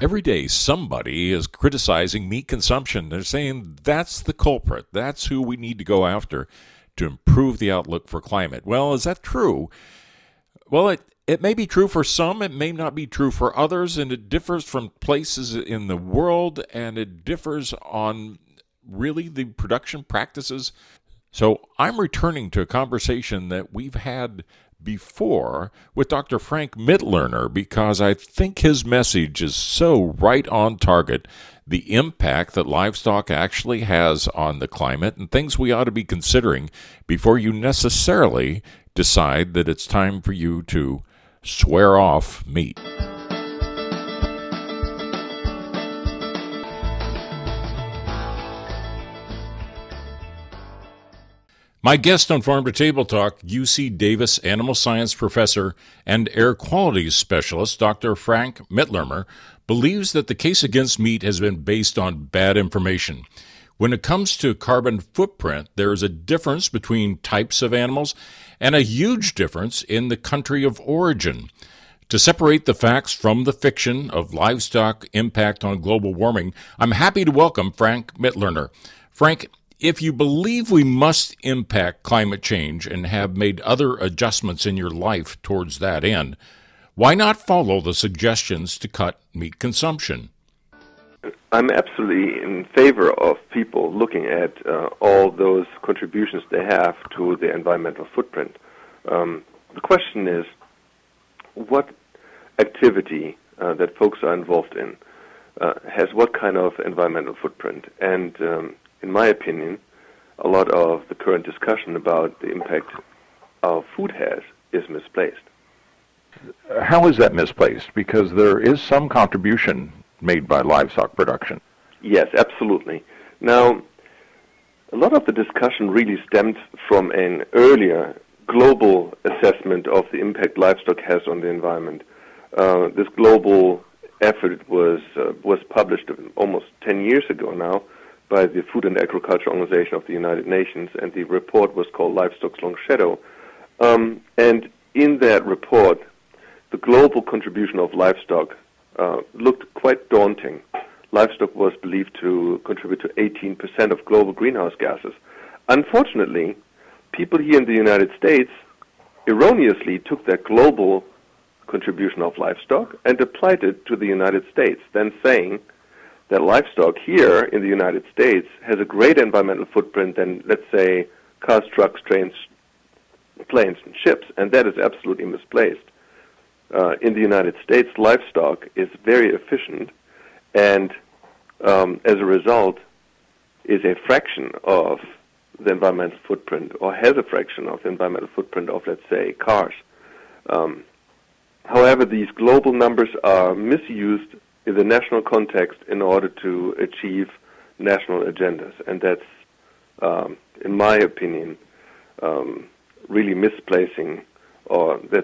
Every day, somebody is criticizing meat consumption. They're saying that's the culprit. That's who we need to go after to improve the outlook for climate. Well, is that true? Well, it may be true for some. It may not be true for others, and it differs from places in the world, and it differs on really the production practices. So I'm returning to a conversation that we've had before with Dr. Frank Mitloehner because I think his message is so right on target. The impact that livestock actually has on the climate and things we ought to be considering before you necessarily decide that it's time for you to swear off meat. My guest on Farm to Table Talk, UC Davis animal science professor and air quality specialist, Dr. Frank Mitloehner, believes that the case against meat has been based on bad information. When it comes to carbon footprint, there is a difference between types of animals and a huge difference in the country of origin. To separate the facts from the fiction of livestock impact on global warming, I'm happy to welcome Frank Mitloehner. Frank, if you believe we must impact climate change and have made other adjustments in your life towards that end, why not follow the suggestions to cut meat consumption? I'm absolutely in favor of people looking at all those contributions they have to the environmental footprint. The question is, what activity that folks are involved in has what kind of environmental footprint? And in my opinion, a lot of the current discussion about the impact our food has is misplaced. How is that misplaced? Because there is some contribution made by livestock production. Yes, absolutely. Now, a lot of the discussion really stemmed from an earlier global assessment of the impact livestock has on the environment. This global effort was published almost 10 years ago now by the Food and Agriculture Organization of the United Nations, and the report was called Livestock's Long Shadow. And in that report, the global contribution of livestock looked quite daunting. Livestock was believed to contribute to 18% of global greenhouse gases. Unfortunately, people here in the United States erroneously took that global contribution of livestock and applied it to the United States, then saying that livestock here in the United States has a greater environmental footprint than, let's say, cars, trucks, trains, planes, and ships, and that is absolutely misplaced. In the United States, livestock is very efficient, and as a result, is a fraction of the environmental footprint, or has a fraction of the environmental footprint of, let's say, cars. However, these global numbers are misused in the national context in order to achieve national agendas, and that's, in my opinion, really misplacing, or that's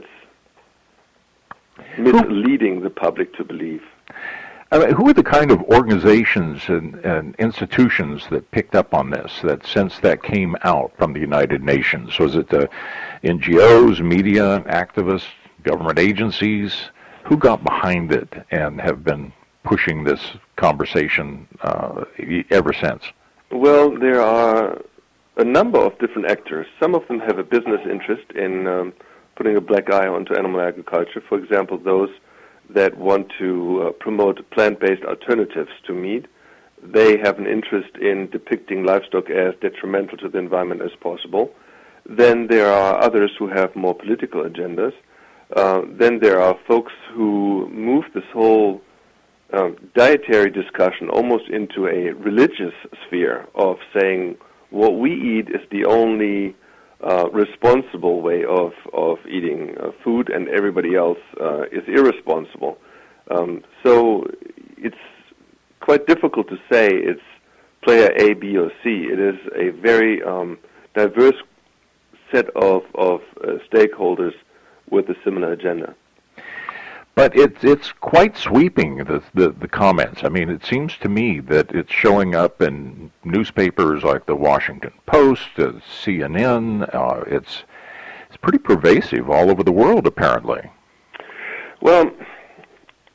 misleading the public to believe. Who are the kind of organizations and institutions that picked up on this, that since that came out from the United Nations? Was it the NGOs, media, activists, government agencies? Who got behind it and have been pushing this conversation ever since? Well, there are a number of different actors. Some of them have a business interest in putting a black eye onto animal agriculture. For example, those that want to promote plant-based alternatives to meat. They have an interest in depicting livestock as detrimental to the environment as possible. Then there are others who have more political agendas. Then there are folks who move this whole dietary discussion almost into a religious sphere of saying what we eat is the only responsible way of eating food, and everybody else is irresponsible. So it's quite difficult to say it's player A, B, or C. It is a very diverse set of stakeholders with a similar agenda. But it's quite sweeping, the comments. I mean, it seems to me that it's showing up in newspapers like the Washington Post, CNN. It's pretty pervasive all over the world, apparently. Well,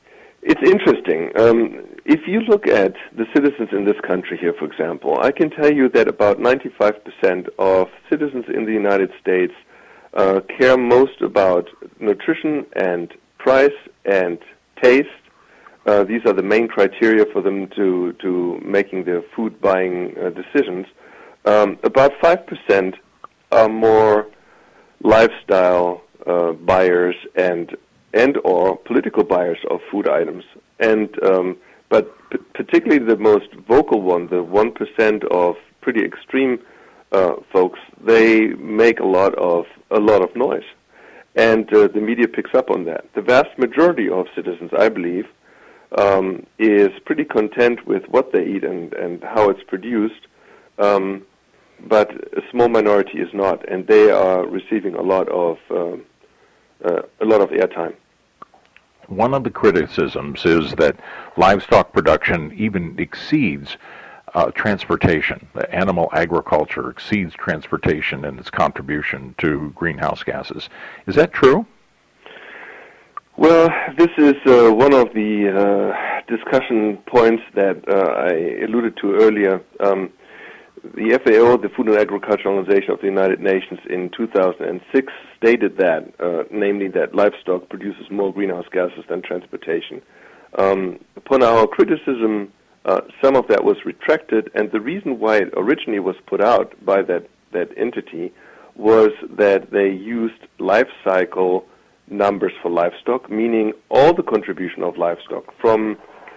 It's interesting. If you look at the citizens in this country here, for example, I can tell you that about 95% of citizens in the United States care most about nutrition and price and taste. These are the main criteria for them to making their food buying decisions. About 5% are more lifestyle buyers and or political buyers of food items. And but particularly the most vocal one, the 1% of pretty extreme folks, they make a lot of noise, and the media picks up on that. The vast majority of citizens, I believe, is pretty content with what they eat and how it's produced, but a small minority is not, and they are receiving a lot of airtime. One of the criticisms is that livestock production even exceeds transportation. Animal agriculture exceeds transportation in its contribution to greenhouse gases. Is that true? Well, this is one of the discussion points that I alluded to earlier. The FAO, the Food and Agriculture Organization of the United Nations, in 2006 stated that, namely that livestock produces more greenhouse gases than transportation. Upon our criticism, some of that was retracted, and the reason why it originally was put out by that entity was that they used life cycle numbers for livestock, meaning all the contribution of livestock from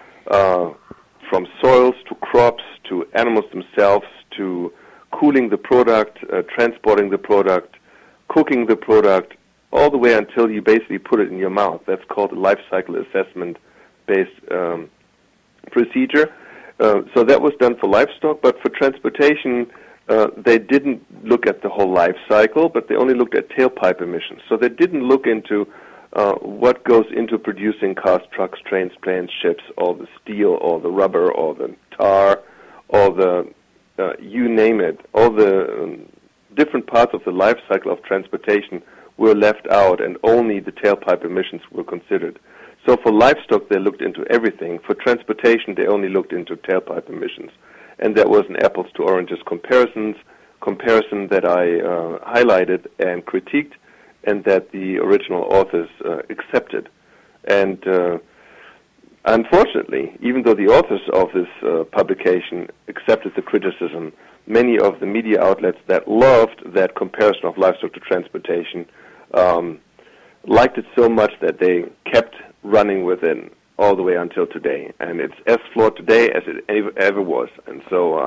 soils to crops to animals themselves to cooling the product, transporting the product, cooking the product, all the way until you basically put it in your mouth. That's called a life cycle assessment-based procedure. So that was done for livestock, but for transportation, they didn't look at the whole life cycle, but they only looked at tailpipe emissions. So they didn't look into what goes into producing cars, trucks, trains, planes, ships, all the steel, all the rubber, all the tar, all the, you name it, all the different parts of the life cycle of transportation were left out, and only the tailpipe emissions were considered. So for livestock, they looked into everything. For transportation, they only looked into tailpipe emissions. And that was an apples to oranges comparison that I highlighted and critiqued, and that the original authors accepted. And unfortunately, even though the authors of this publication accepted the criticism, many of the media outlets that loved that comparison of livestock to transportation liked it so much that they kept running with it all the way until today, and it's as flawed today as it ever was. And so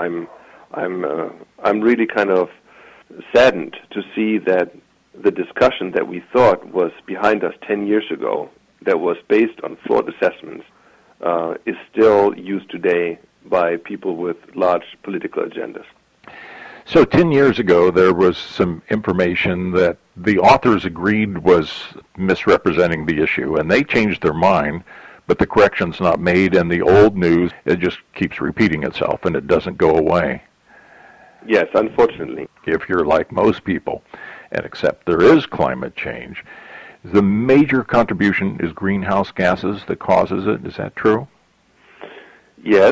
I'm really kind of saddened to see that the discussion that we thought was behind us 10 years ago, that was based on flawed assessments, is still used today by people with large political agendas. So 10 years ago, there was some information that the authors agreed was misrepresenting the issue, and they changed their mind, but the correction's not made, and the old news, it just keeps repeating itself, and it doesn't go away. Yes, unfortunately. If you're like most people and accept there is climate change, the major contribution is greenhouse gases that causes it. Is that true? Yes.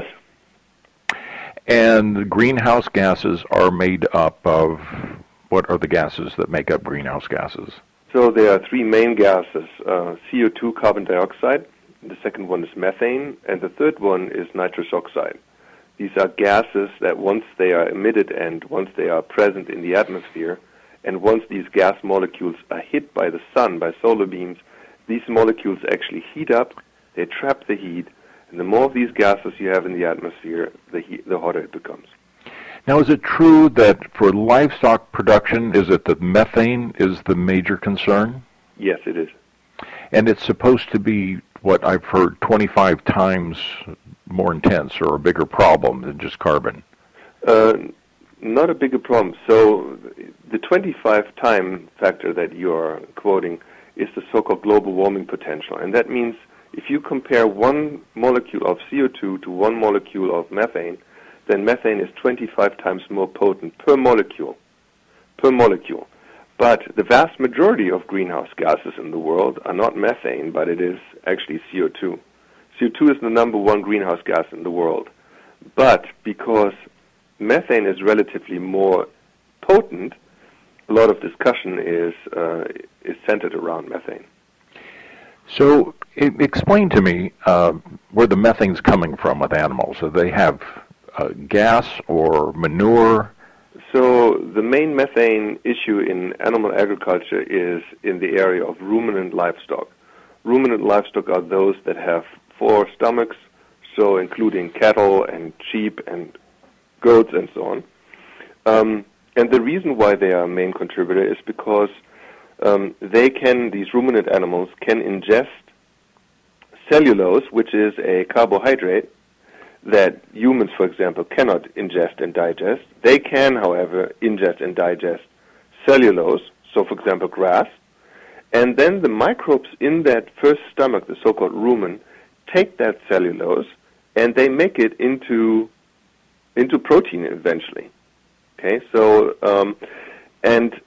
And the greenhouse gases are made up of, what are the gases that make up greenhouse gases? So there are three main gases, CO2, carbon dioxide, the second one is methane, and the third one is nitrous oxide. These are gases that once they are emitted and once they are present in the atmosphere, and once these gas molecules are hit by the sun, by solar beams, these molecules actually heat up, they trap the heat, and the more of these gases you have in the atmosphere, the hotter it becomes. Now, is it true that for livestock production, is it that methane is the major concern? Yes, it is. And it's supposed to be, what I've heard, 25 times more intense or a bigger problem than just carbon. Not a bigger problem. So the 25-time factor that you're quoting is the so-called global warming potential. And that means if you compare one molecule of CO2 to one molecule of methane, then methane is 25 times more potent per molecule. But the vast majority of greenhouse gases in the world are not methane, but it is actually CO2. CO2 is the number one greenhouse gas in the world. But because methane is relatively more potent, a lot of discussion is centered around methane. So explain to me where the methane's coming from with animals. Do they have gas or manure? So the main methane issue in animal agriculture is in the area of ruminant livestock. Ruminant livestock are those that have 4 stomachs, so including cattle and sheep and goats and so on. And the reason why they are a main contributor is because these ruminant animals can ingest cellulose, which is a carbohydrate that humans, for example, cannot ingest and digest. They can, however, ingest and digest cellulose, so for example grass, and then the microbes in that first stomach, the so-called rumen, take that cellulose and they make it into protein eventually. Okay, so and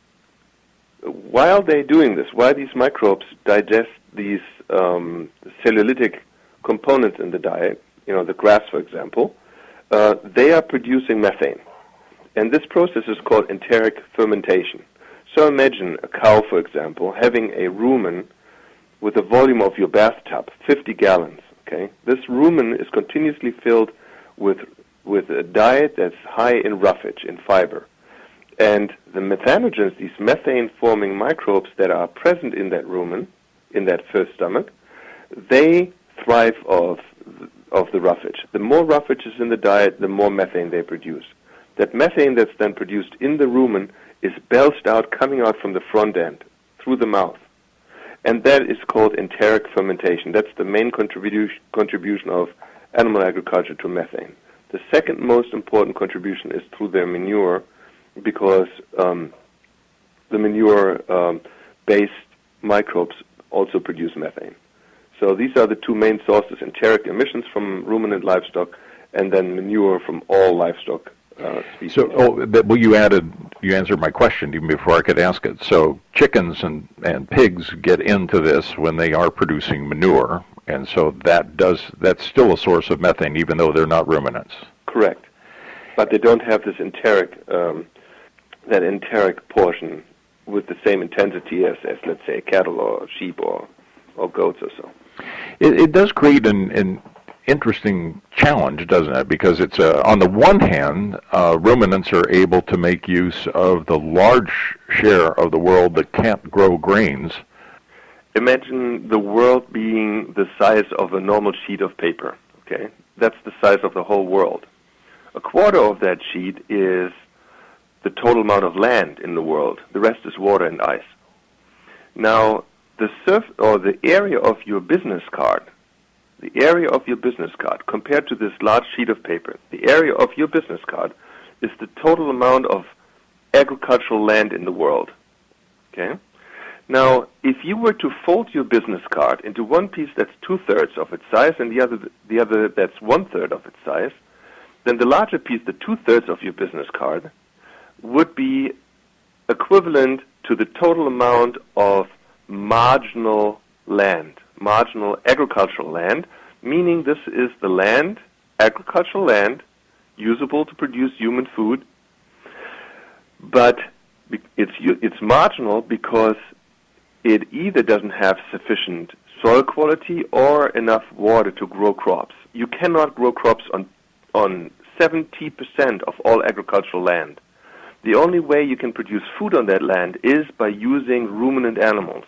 while they're doing this, while these microbes digest these cellulitic components in the diet, the grass, for example, they are producing methane. And this process is called enteric fermentation. So imagine a cow, for example, having a rumen with a volume of your bathtub, 50 gallons. Okay, this rumen is continuously filled with a diet that's high in roughage, in fiber. And the methanogens, these methane-forming microbes that are present in that rumen, in that first stomach, they thrive off the roughage. The more roughage is in the diet, the more methane they produce. That methane that's then produced in the rumen is belched out, coming out from the front end, through the mouth. And that is called enteric fermentation. That's the main contribution of animal agriculture to methane. The second most important contribution is through their manure, because the manure-based microbes also produce methane. So these are the two main sources: enteric emissions from ruminant livestock, and then manure from all livestock species. So, you answered my question even before I could ask it. So chickens and pigs get into this when they are producing manure, and so that's still a source of methane, even though they're not ruminants. Correct, but they don't have this enteric portion with the same intensity as let's say cattle or sheep or goats or so. It does create an interesting challenge, doesn't it? Because it's on the one hand, ruminants are able to make use of the large share of the world that can't grow grains. Imagine the world being the size of a normal sheet of paper. Okay, that's the size of the whole world. A quarter of that sheet is the total amount of land in the world. The rest is water and ice. Now, the area of your business card, compared to this large sheet of paper, the area of your business card is the total amount of agricultural land in the world. Okay? Now, if you were to fold your business card into one piece that's 2/3 of its size and the other that's 1/3 of its size, then the larger piece, the 2/3 of your business card, would be equivalent to the total amount of marginal agricultural land, meaning this is the land, agricultural land, usable to produce human food, but it's marginal because it either doesn't have sufficient soil quality or enough water to grow crops. You cannot grow crops on 70% of all agricultural land. The only way you can produce food on that land is by using ruminant animals.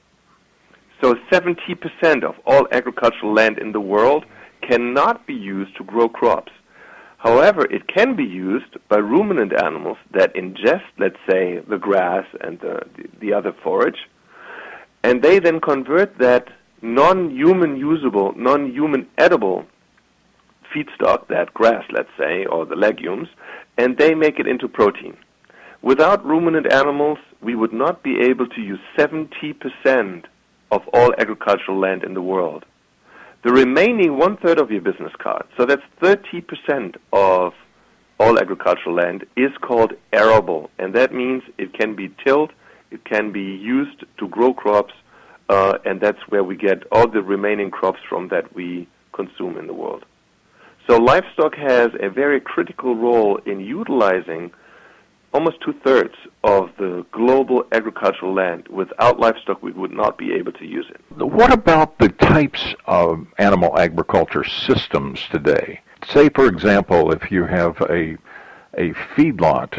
So 70% of all agricultural land in the world cannot be used to grow crops. However, it can be used by ruminant animals that ingest, let's say, the grass and the other forage, and they then convert that non-human usable, non-human edible feedstock, that grass, let's say, or the legumes, and they make it into protein. Without ruminant animals, we would not be able to use 70% of all agricultural land in the world. The remaining 1/3 of your business card, so that's 30% of all agricultural land, is called arable, and that means it can be tilled, it can be used to grow crops and that's where we get all the remaining crops from that we consume in the world. So livestock has a very critical role in utilizing almost 2/3 of the global agricultural land. Without livestock, we would not be able to use it. What about the types of animal agriculture systems today? Say, for example, if you have a feedlot,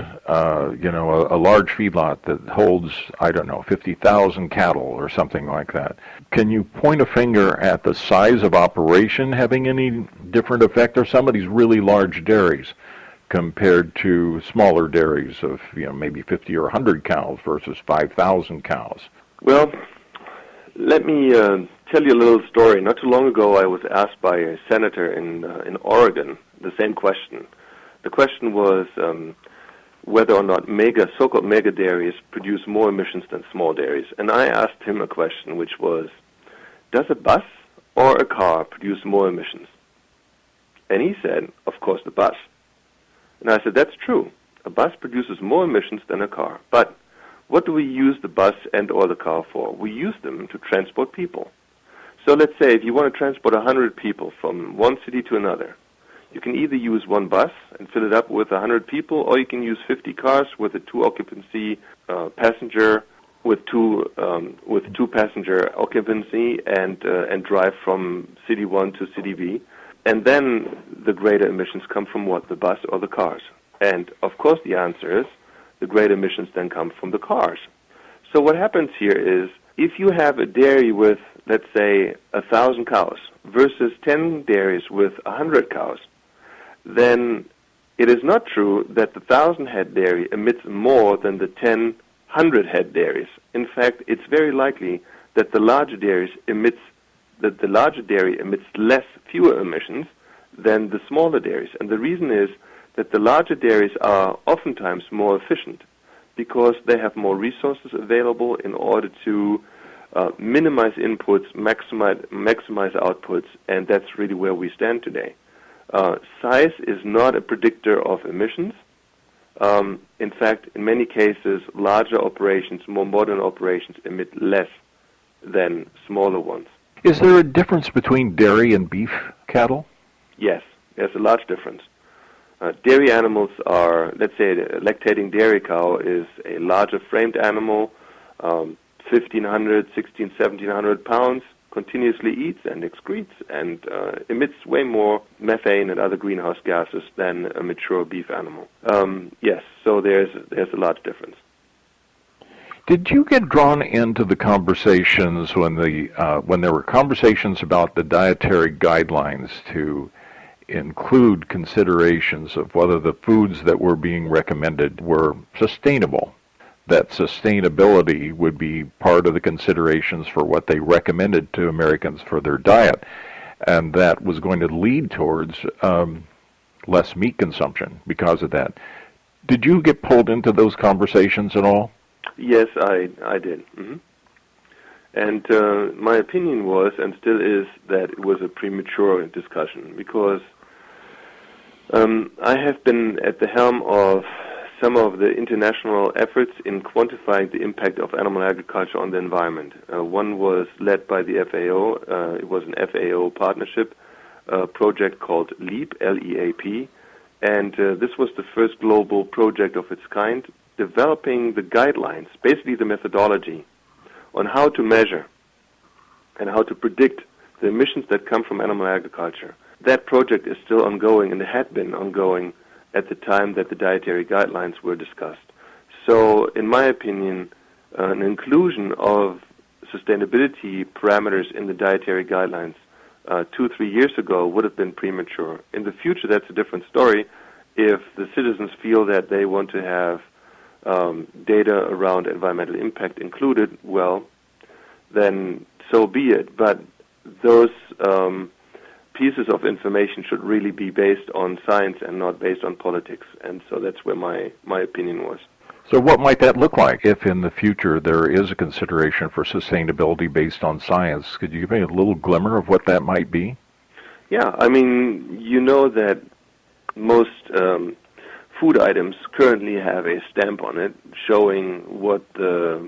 a large feedlot that holds, 50,000 cattle or something like that. Can you point a finger at the size of operation having any different effect, or some of these really large dairies compared to smaller dairies of, maybe 50 or 100 cows versus 5,000 cows? Well, let me tell you a little story. Not too long ago, I was asked by a senator in Oregon the same question. The question was whether or not so-called mega dairies produce more emissions than small dairies. And I asked him a question, which was, does a bus or a car produce more emissions? And he said, of course, the bus. And I said, that's true. A bus produces more emissions than a car. But what do we use the bus and or the car for? We use them to transport people. So let's say if you want to transport 100 people from one city to another, you can either use one bus and fill it up with 100 people, or you can use 50 cars with a two-occupancy passenger with two passenger occupancy and drive from city 1 to city B. And then the greater emissions come from what? The bus or the cars? And of course the answer is the greater emissions then come from the cars. So what happens here is if you have a dairy with, let's say, 1,000 cows versus 10 dairies with 100 cows, then it is not true that the 1,000-head dairy emits more than the 100-head dairies. In fact, it's very likely that the larger dairy emits fewer emissions than the smaller dairies. And the reason is that the larger dairies are oftentimes more efficient because they have more resources available in order to minimize inputs, maximize outputs, and that's really where we stand today. Size is not a predictor of emissions. In fact, in many cases, larger operations, more modern operations, emit less than smaller ones. Is there a difference between dairy and beef cattle? Yes, there's a large difference. Dairy animals are, let's say, a lactating dairy cow is a larger framed animal, 1,500, 1,700 pounds, continuously eats and excretes and emits way more methane and other greenhouse gases than a mature beef animal. Yes, so there's a large difference. Did you get drawn into the conversations when there were conversations about the dietary guidelines to include considerations of whether the foods that were being recommended were sustainable? That sustainability would be part of the considerations for what they recommended to Americans for their diet, and that was going to lead towards less meat consumption because of that. Did you get pulled into those conversations at all? Yes, I did. Mm-hmm. And my opinion was, and still is, that it was a premature discussion because I have been at the helm of some of the international efforts in quantifying the impact of animal agriculture on the environment. One was led by the FAO. It was an FAO partnership project called LEAP, L-E-A-P, and this was the first global project of its kind, developing the guidelines, basically the methodology, on how to measure and how to predict the emissions that come from animal agriculture. That project is still ongoing and had been ongoing at the time that the dietary guidelines were discussed. So, in my opinion, an inclusion of sustainability parameters in the dietary guidelines 2-3 years ago would have been premature. In the future, that's a different story. If the citizens feel that they want to have data around environmental impact included, well, then so be it. But those pieces of information should really be based on science and not based on politics. And so that's where my opinion was. So what might that look like if in the future there is a consideration for sustainability based on science? Could you give me a little glimmer of what that might be? Yeah, I mean, you know that most food items currently have a stamp on it showing what the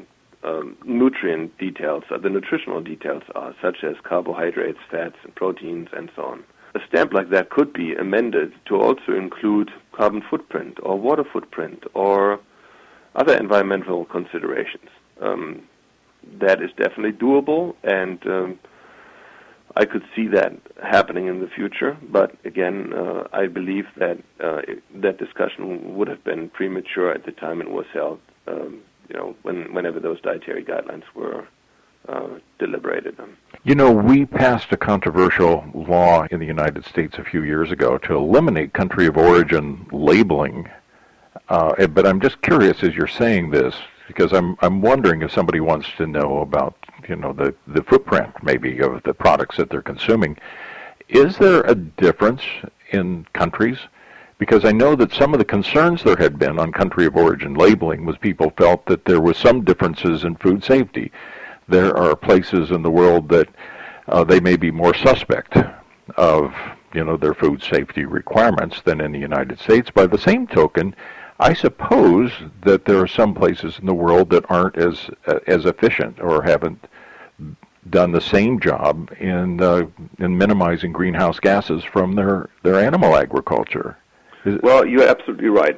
nutrient details, the nutritional details are, such as carbohydrates, fats, and proteins, and so on. A stamp like that could be amended to also include carbon footprint or water footprint or other environmental considerations. That is definitely doable, and I could see that happening in the future. But again, I believe that that discussion would have been premature at the time it was held. Whenever those dietary guidelines were deliberated on. You know, we passed a controversial law in the United States a few years ago to eliminate country of origin labeling. But I'm just curious as you're saying this, because I'm wondering if somebody wants to know about, the footprint maybe of the products that they're consuming. Is there a difference in countries? Because I know that some of the concerns there had been on country of origin labeling was people felt that there was some differences in food safety. There are places in the world that they may be more suspect of, their food safety requirements than in the United States. By the same token, I suppose that there are some places in the world that aren't as efficient or haven't done the same job in minimizing greenhouse gases from their animal agriculture. Well, you're absolutely right.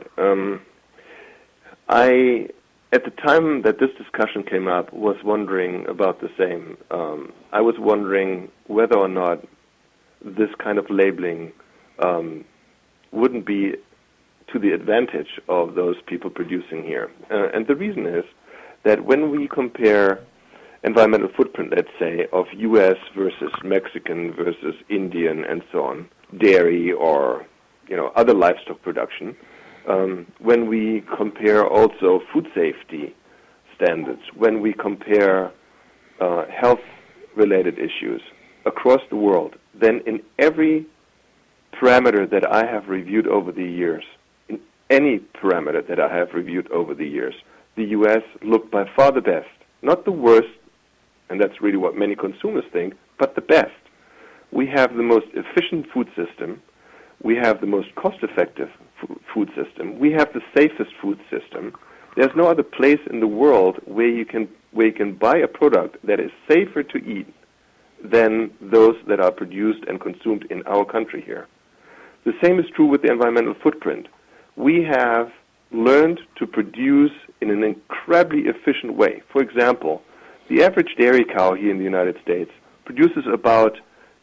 At the time that this discussion came up, was wondering about the same. I was wondering whether or not this kind of labeling wouldn't be to the advantage of those people producing here. And the reason is that when we compare environmental footprint, let's say, of U.S. versus Mexican versus Indian and so on, dairy or other livestock production, when we compare also food safety standards, when we compare health-related issues across the world, then in every parameter that I have reviewed over the years, in any parameter that I have reviewed over the years, the U.S. looked by far the best. Not the worst, and that's really what many consumers think, but the best. We have the most efficient food system. We have the most cost-effective food system. We have the safest food system. There's no other place in the world where you can buy a product that is safer to eat than those that are produced and consumed in our country here. The same is true with the environmental footprint. We have learned to produce in an incredibly efficient way. For example, the average dairy cow here in the United States produces about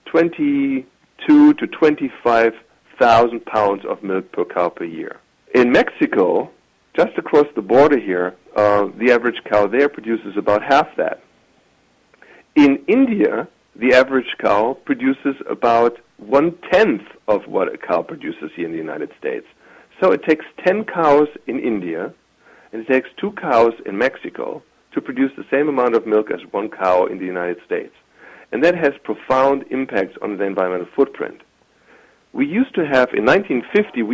22 to 25,000 pounds of milk per cow per year. In Mexico, just across the border here, the average cow there produces about half that. In India, the average cow produces about 1/10 of what a cow produces here in the United States. So it takes 10 cows in India, and it takes 2 cows in Mexico to produce the same amount of milk as 1 cow in the United States. And that has profound impacts on the environmental footprint. We used to have, in 1950,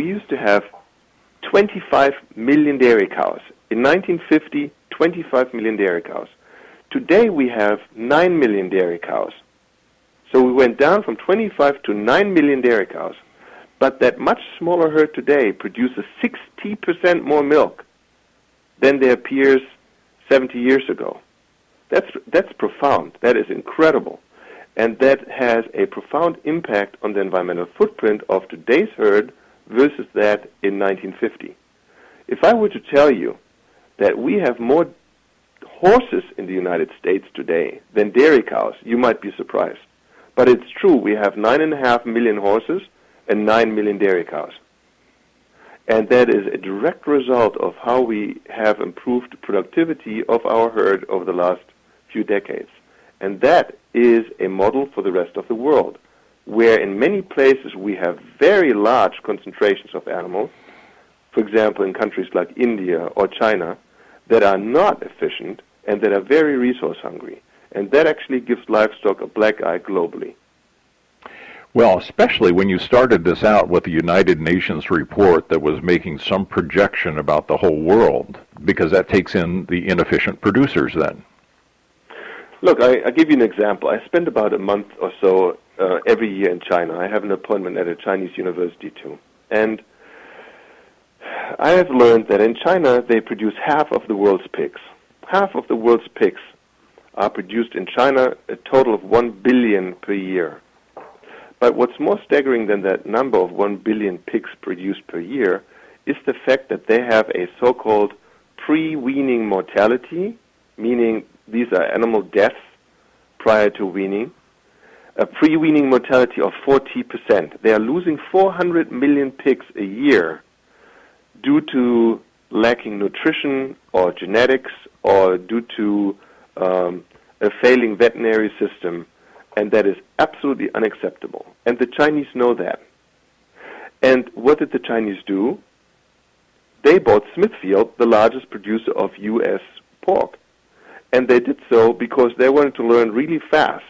25 million dairy cows. In 1950, 25 million dairy cows. Today we have 9 million dairy cows. So we went down from 25 to 9 million dairy cows. But that much smaller herd today produces 60% more milk than their peers 70 years ago. That's profound. That is incredible. And that has a profound impact on the environmental footprint of today's herd versus that in 1950. If I were to tell you that we have more horses in the United States today than dairy cows, you might be surprised. But it's true, we have 9.5 million horses and 9 million dairy cows. And that is a direct result of how we have improved the productivity of our herd over the last few decades. And that is a model for the rest of the world, where in many places we have very large concentrations of animals, for example in countries like India or China, that are not efficient and that are very resource hungry. And that actually gives livestock a black eye globally. Well, especially when you started this out with the United Nations report that was making some projection about the whole world, because that takes in the inefficient producers then. Look, I'll give you an example. I spend about a month or so every year in China. I have an appointment at a Chinese university too. And I have learned that in China they produce half of the world's pigs. half of the world's pigs are produced in China, a total of 1 billion per year. But what's more staggering than that number of 1 billion pigs produced per year is the fact that they have a so-called pre-weaning mortality, meaning these are animal deaths prior to weaning, a pre-weaning mortality of 40%. They are losing 400 million pigs a year due to lacking nutrition or genetics or due to a failing veterinary system, and that is absolutely unacceptable. And the Chinese know that. And what did the Chinese do? They bought Smithfield, the largest producer of U.S. pork. And they did so because they wanted to learn really fast,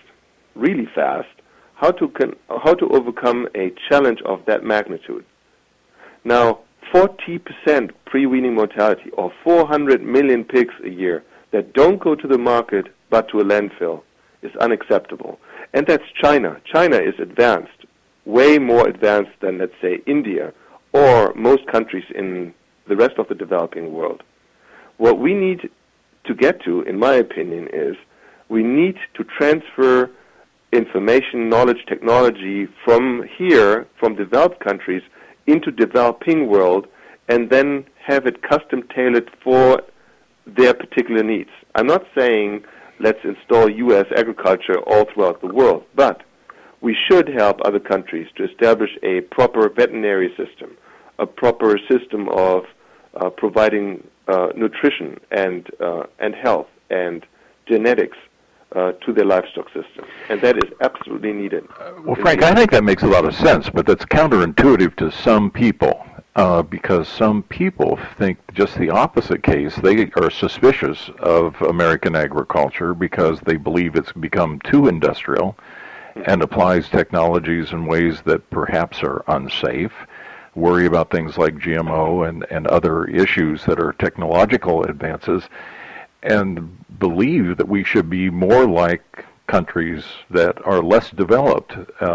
how to overcome a challenge of that magnitude. Now, 40% pre-weaning mortality, or 400 million pigs a year that don't go to the market but to a landfill, is unacceptable. And that's China. China is advanced, way more advanced than, let's say, India or most countries in the rest of the developing world. What we need to get to, in my opinion, is we need to transfer information, knowledge, technology from here, from developed countries, into developing world, and then have it custom tailored for their particular needs. I'm not saying let's install U.S. agriculture all throughout the world, but we should help other countries to establish a proper veterinary system, a proper system of providing nutrition and health and genetics to their livestock system. And that is absolutely needed. Well, Frank, I think that makes a lot of sense, but that's counterintuitive to some people. Because some people think just the opposite case. They are suspicious of American agriculture because they believe it's become too industrial and applies technologies in ways that perhaps are unsafe, worry about things like GMO and other issues that are technological advances, and believe that we should be more like countries that are less developed.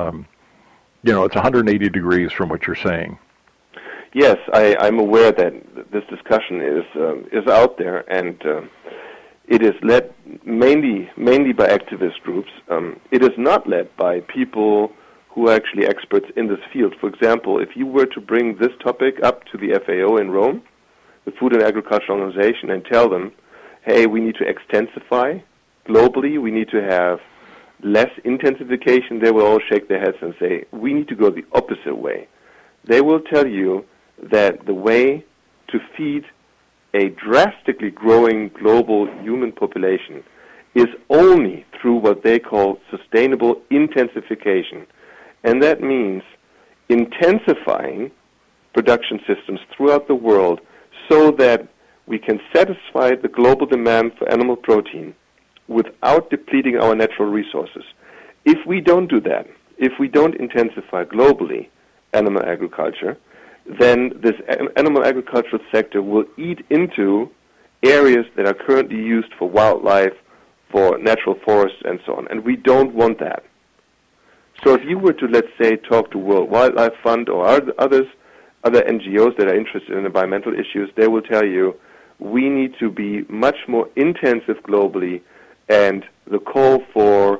It's 180 degrees from what you're saying. Yes, I'm aware that this discussion is out there, and it is led mainly by activist groups. It is not led by people who are actually experts in this field. For example, if you were to bring this topic up to the FAO in Rome, the Food and Agriculture Organization, and tell them, hey, we need to extensify globally, we need to have less intensification, they will all shake their heads and say, we need to go the opposite way. They will tell you that the way to feed a drastically growing global human population is only through what they call sustainable intensification. And that means intensifying production systems throughout the world so that we can satisfy the global demand for animal protein without depleting our natural resources. If we don't do that, if we don't intensify globally animal agriculture, then this animal agricultural sector will eat into areas that are currently used for wildlife, for natural forests, and so on. And we don't want that. So if you were to, let's say, talk to World Wildlife Fund or other NGOs that are interested in environmental issues, they will tell you we need to be much more intensive globally, and the call for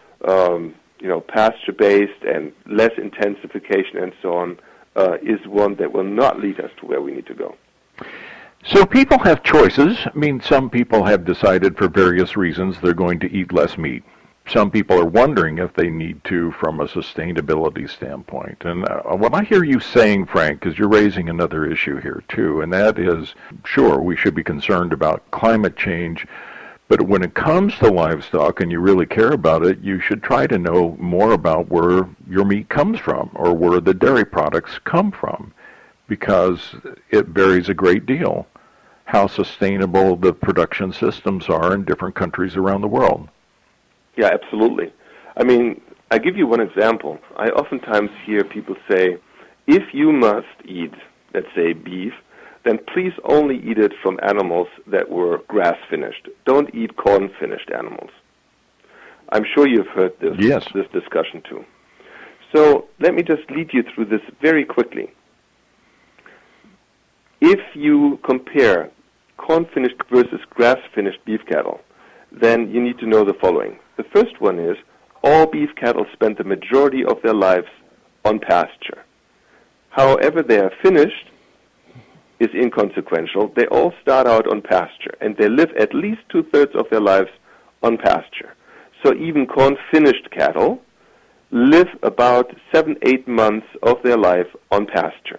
pasture-based and less intensification and so on is one that will not lead us to where we need to go. So people have choices. I mean, some people have decided for various reasons they're going to eat less meat. Some people are wondering if they need to from a sustainability standpoint. And what I hear you saying, Frank, is you're raising another issue here, too, and that is, sure, we should be concerned about climate change, but when it comes to livestock and you really care about it, you should try to know more about where your meat comes from or where the dairy products come from, because it varies a great deal how sustainable the production systems are in different countries around the world. Yeah, absolutely. I mean, I give you one example. I oftentimes hear people say, if you must eat, let's say, beef, then please only eat it from animals that were grass-finished. Don't eat corn-finished animals. I'm sure you've heard this discussion too. So let me just lead you through this very quickly. If you compare corn-finished versus grass-finished beef cattle, then you need to know the following. The first one is all beef cattle spend the majority of their lives on pasture. However they are finished is inconsequential. They all start out on pasture, and they live at least 2/3 of their lives on pasture. So even corn-finished cattle live about 7-8 months of their life on pasture.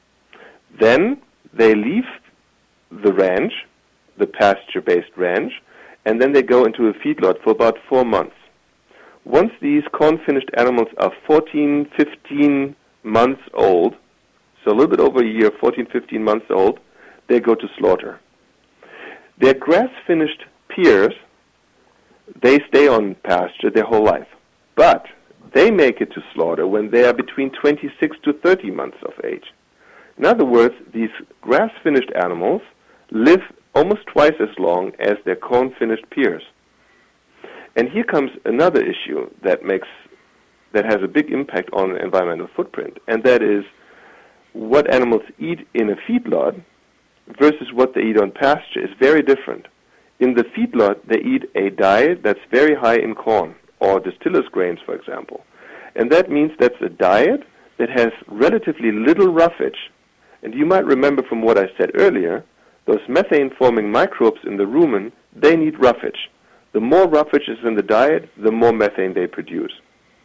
Then they leave the ranch, the pasture-based ranch, and then they go into a feedlot for about 4 months. Once these corn-finished animals are 14, 15 months old, so a little bit over a year, 14, 15 months old, they go to slaughter. Their grass-finished peers, they stay on pasture their whole life. But they make it to slaughter when they are between 26 to 30 months of age. In other words, these grass-finished animals live almost twice as long as their corn-finished peers. And here comes another issue that has a big impact on environmental footprint, and that is what animals eat in a feedlot versus what they eat on pasture is very different. In the feedlot, they eat a diet that's very high in corn, or distillers grains, for example. And that means that's a diet that has relatively little roughage. And you might remember from what I said earlier, those methane-forming microbes in the rumen, they need roughage. The more roughage is in the diet, the more methane they produce.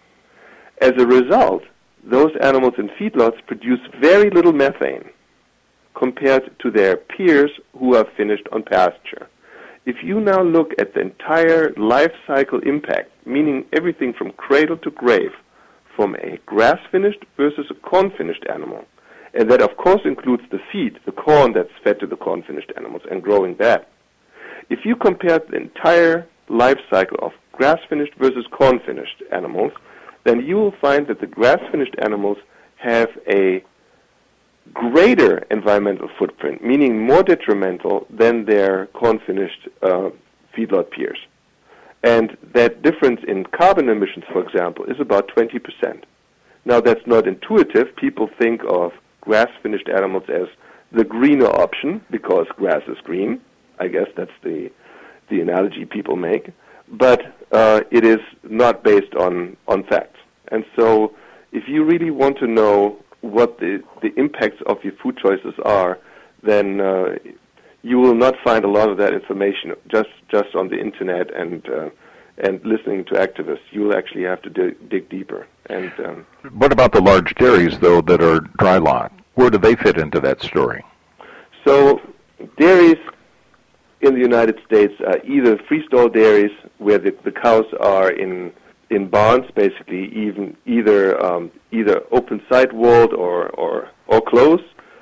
As a result, those animals in feedlots produce very little methane compared to their peers who are finished on pasture. If you now look at the entire life cycle impact, meaning everything from cradle to grave, from a grass-finished versus a corn-finished animal, and that of course includes the feed, the corn that's fed to the corn-finished animals and growing that. If you compare the entire life cycle of grass-finished versus corn-finished animals, then you will find that the grass-finished animals have a greater environmental footprint, meaning more detrimental than their corn-finished feedlot peers. And that difference in carbon emissions, for example, is about 20%. Now, that's not intuitive. People think of grass-finished animals as the greener option because grass is green. I guess that's the analogy people make. But it is not based on facts. And so if you really want to know what the impacts of your food choices are, then you will not find a lot of that information just on the internet and listening to activists. You will actually have to dig deeper. And what about the large dairies, though, that are dry lot? Where do they fit into that story? So dairies in the United States are either freestall dairies where the cows are in barns, basically, either open side walled or closed,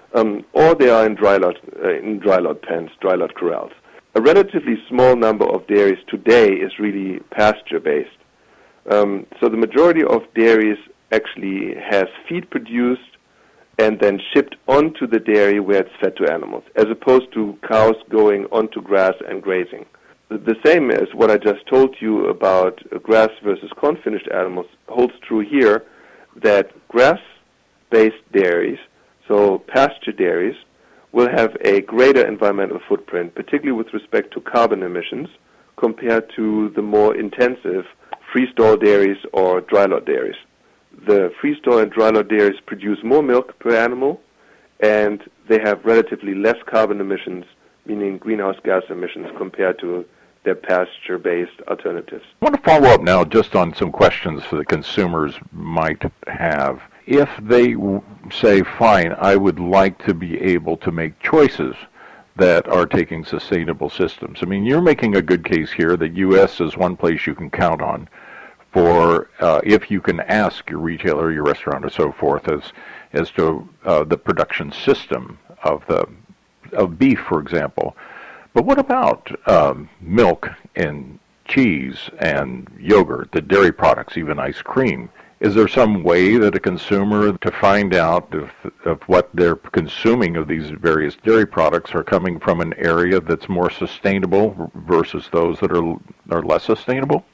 or they are in dry lot pens, dry lot corrals. A relatively small number of dairies today is really pasture based. So the majority of dairies actually has feed produced and then shipped onto the dairy where it's fed to animals, as opposed to cows going onto grass and grazing. The same as what I just told you about grass versus corn-finished animals holds true here, that grass-based dairies, so pasture dairies, will have a greater environmental footprint, particularly with respect to carbon emissions, compared to the more intensive freestall dairies or dry lot dairies. The freestall and dry lot dairies produce more milk per animal, and they have relatively less carbon emissions, meaning greenhouse gas emissions, compared to their pasture-based alternatives. I want to follow up now just on some questions that consumers might have. If they say, fine, I would like to be able to make choices that are taking sustainable systems. I mean, you're making a good case here that U.S. is one place you can count on for if you can ask your retailer, your restaurant, or so forth as to the production system of beef, for example. But what about milk and cheese and yogurt, the dairy products, even ice cream? Is there some way that a consumer to find out of what they're consuming of these various dairy products are coming from an area that's more sustainable versus those that are less sustainable?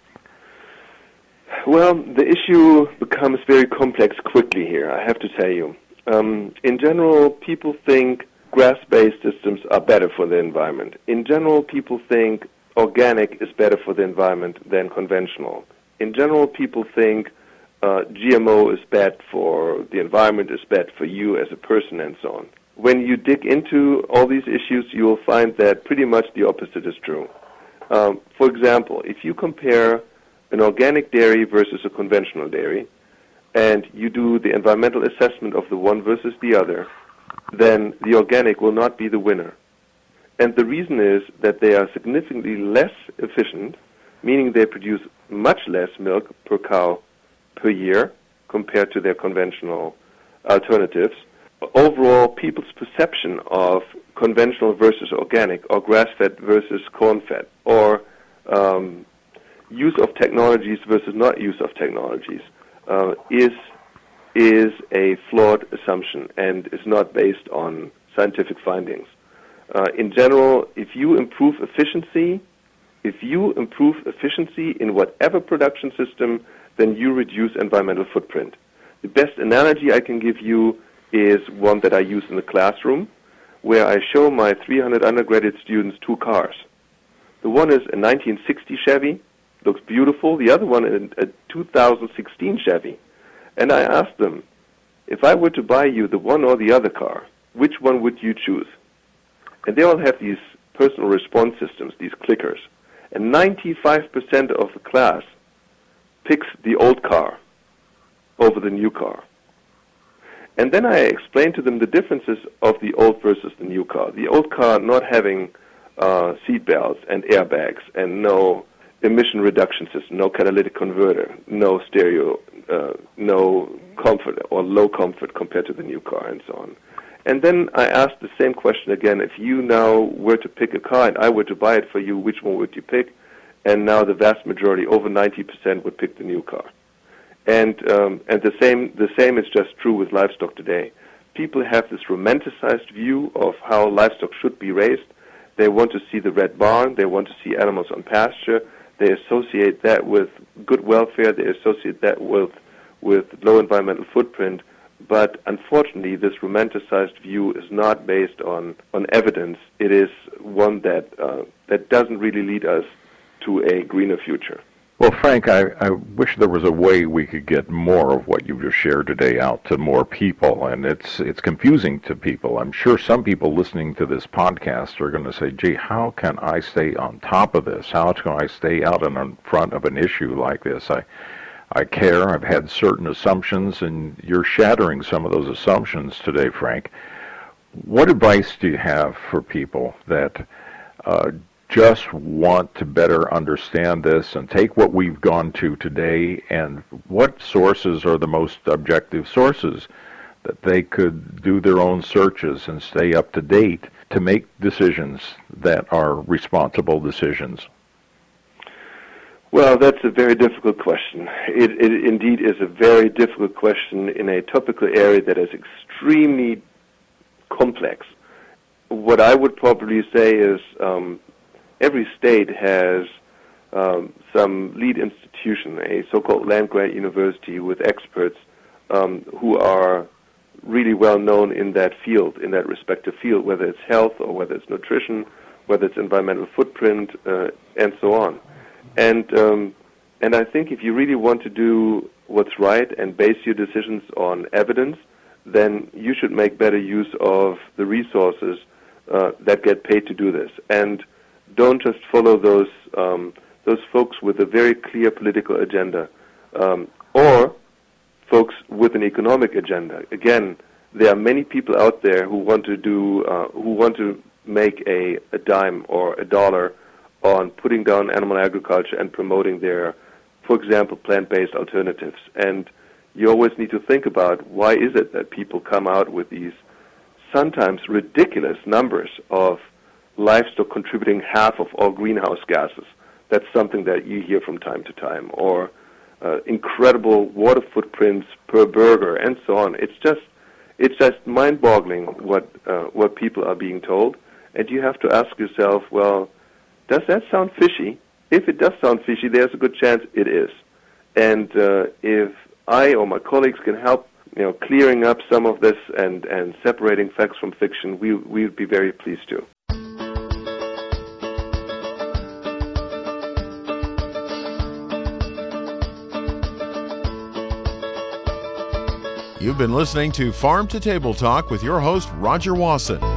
Well, the issue becomes very complex quickly here, I have to tell you. In general, people think grass-based systems are better for the environment. In general, people think organic is better for the environment than conventional. In general, people think GMO is bad for the environment, is bad for you as a person, and so on. When you dig into all these issues, you will find that pretty much the opposite is true. For example, if you compare an organic dairy versus a conventional dairy, and you do the environmental assessment of the one versus the other, then the organic will not be the winner. And the reason is that they are significantly less efficient, meaning they produce much less milk per cow per year compared to their conventional alternatives. Overall, people's perception of conventional versus organic, or grass-fed versus corn-fed, or use of technologies versus not use of technologies is a flawed assumption and is not based on scientific findings. In general, if you improve efficiency in whatever production system, then you reduce environmental footprint. The best analogy I can give you is one that I use in the classroom, where I show my 300 undergraduate students two cars. The one is a 1960 Chevy, looks beautiful. The other one is a 2016 Chevy. And I asked them, if I were to buy you the one or the other car, which one would you choose? And they all have these personal response systems, these clickers. And 95% of the class picks the old car over the new car. And then I explained to them the differences of the old versus the new car. The old car not having seat belts and airbags and no emission reduction system, no catalytic converter, no stereo, no comfort or low comfort compared to the new car and so on. And then I asked the same question again. If you now were to pick a car and I were to buy it for you, which one would you pick? And now the vast majority, over 90%, would pick the new car. And the same is just true with livestock today. People have this romanticized view of how livestock should be raised. They want to see the red barn. They want to see animals on pasture. They associate that with good welfare. They associate that with low environmental footprint. But unfortunately, this romanticized view is not based on evidence. It is one that doesn't really lead us to a greener future. Well, Frank, I wish there was a way we could get more of what you just shared today out to more people, and it's confusing to people. I'm sure some people listening to this podcast are going to say, gee, how can I stay on top of this? How can I stay out in front of an issue like this? I care. I've had certain assumptions, and you're shattering some of those assumptions today, Frank. What advice do you have for people that just want to better understand this and take what we've gone to today, and what sources are the most objective sources that they could do their own searches and stay up to date to make decisions that are responsible decisions? Well, that's a very difficult question. It indeed is a very difficult question in a topical area that is extremely complex. What I would probably say is every state has some lead institution, a so-called land-grant university with experts who are really well known in that field, in that respective field, whether it's health or whether it's nutrition, whether it's environmental footprint, and so on. And I think if you really want to do what's right and base your decisions on evidence, then you should make better use of the resources that get paid to do this. And don't just follow those folks with a very clear political agenda or folks with an economic agenda. Again, there are many people out there who want to make a dime or a dollar on putting down animal agriculture and promoting their, for example, plant-based alternatives. And you always need to think about why is it that people come out with these sometimes ridiculous numbers of livestock contributing half of all greenhouse gases. That's something that you hear from time to time. Or incredible water footprints per burger, and so on. It's just mind-boggling what people are being told. And you have to ask yourself, well, does that sound fishy? If it does sound fishy, there's a good chance it is. And if I or my colleagues can help clearing up some of this and separating facts from fiction, we would be very pleased to. You've been listening to Farm to Table Talk with your host, Roger Wasson.